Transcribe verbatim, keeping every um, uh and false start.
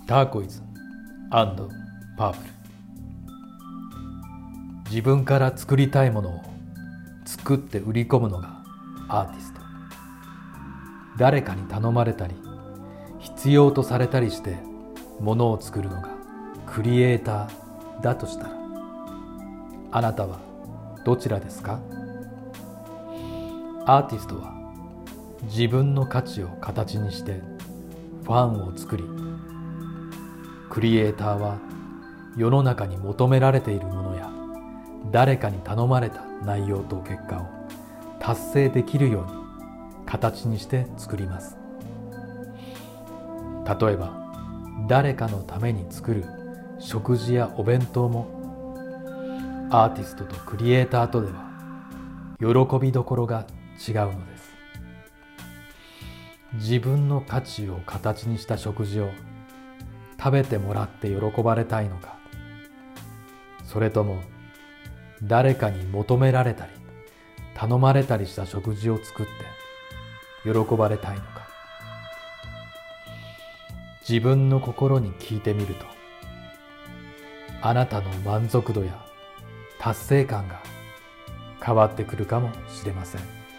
ターコイズ&パープル。自分から作りたいものを作って売り込むのがアーティスト。誰かに頼まれたり必要とされたりしてものを作るのがクリエイターだとしたら、あなたはどちらですか？アーティストは自分の価値を形にしてファンを作り、クリエイターは世の中に求められているものや誰かに頼まれた内容と結果を達成できるように形にして作ります。例えば誰かのために作る食事やお弁当も、アーティストとクリエイターとでは喜びどころが違うのです。自分の価値を形にした食事を食べてもらって喜ばれたいのか、それとも誰かに求められたり頼まれたりした食事を作って喜ばれたいのか。自分の心に聞いてみると、あなたの満足度や達成感が変わってくるかもしれません。